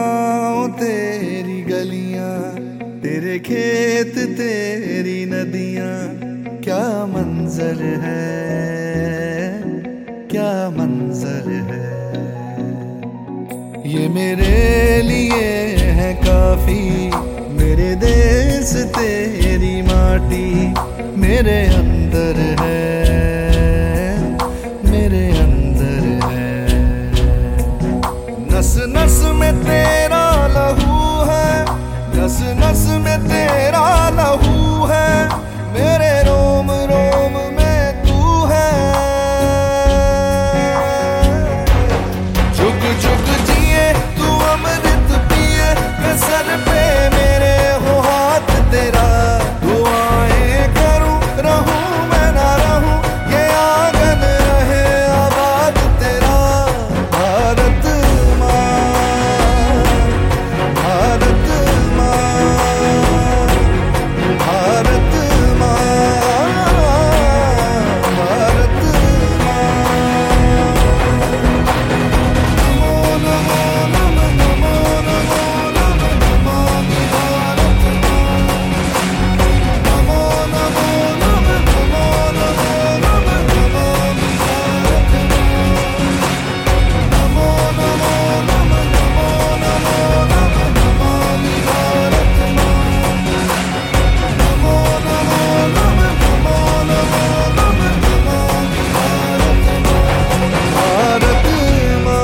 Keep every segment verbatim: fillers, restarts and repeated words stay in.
गांव तेरी गलियां, तेरे खेत तेरी नदियां, क्या मंजर है, क्या मंजर है। ये मेरे लिए है काफी, मेरे देश तेरी माटी मेरे अंदर है, मेरे अंदर है। नस नस में तेरा लहू है, नस नस में तेरा लहू है, मेरे रोम रोम में तू है। जुग जुग जिए तू अमृत पिए, मैं सर पे मेरे हो हाथ तेरा, दुआएं करूं रहूं मैं ना रहूं, ये आंगन रहे आबाद तेरा। भारत माँ, भारत माँ, भारत माँ, भारत माँ। नमो नमो नमो नमो नमो नमो नमामि भारत माँ। नमो नमो नमो नमो नमो नमो नमामि भारत माँ। नमो नमो नमो नमो नमो नमो नमामि भारत माँ। नमो नमो नमो नमो नमो नमो नमामि भारत माँ। भारत माँ।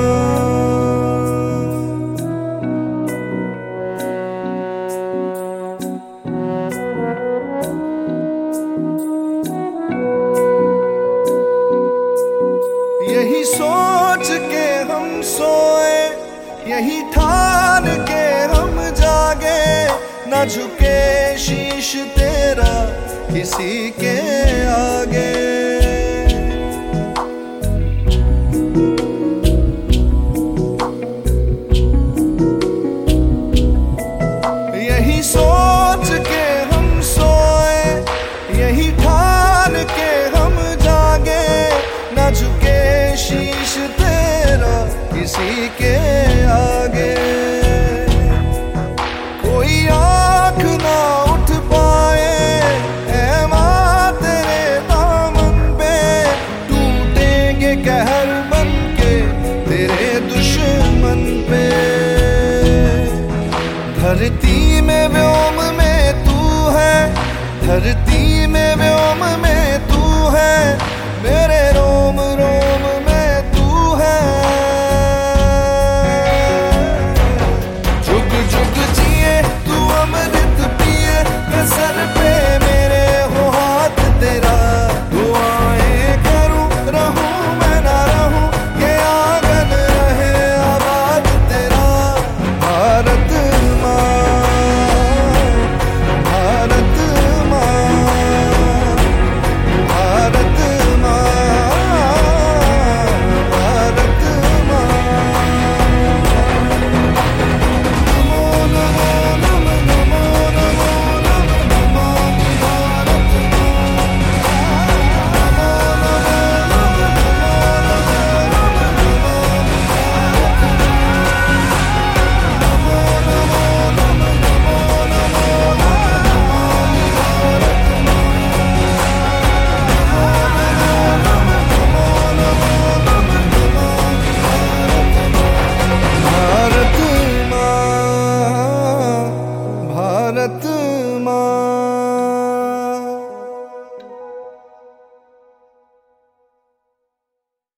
यही सोच के हम सोए, यही ठान के हम जागे, न झुके शीश तेरा किसी के आगे। यही सोच के हम सोए, यही ठान के हम जागे, न झुके शीश तेरा किसी के आगे। कोई आँख ना उठ पाए ऐ माँ तेरे दामन पे, टूटेंगे कहर बन के तेरे दुश्मन पे। धरती में व्योम में तू है, धरती में व्योम में तू है, मेरे रोम रोम में तू है। जुग जुग जिए तू अमृत पिए, मैं सर पे मेरे हो हाथ तेरा, दुआएं करूं रहूं मैं ना रहूं, ये आंगन रहे आबाद तेरा। भारत माँ, भारत माँ, भारत माँ, भारत माँ। नमो नमो नमो नमो नमो नमो नमामि भारत माँ। नमो नमो नमो नमो नमो नमामि भारत माँ। नमो नमो नमो नमो नमो नमामि भारत माँ। भारत माँ, भारत माँ।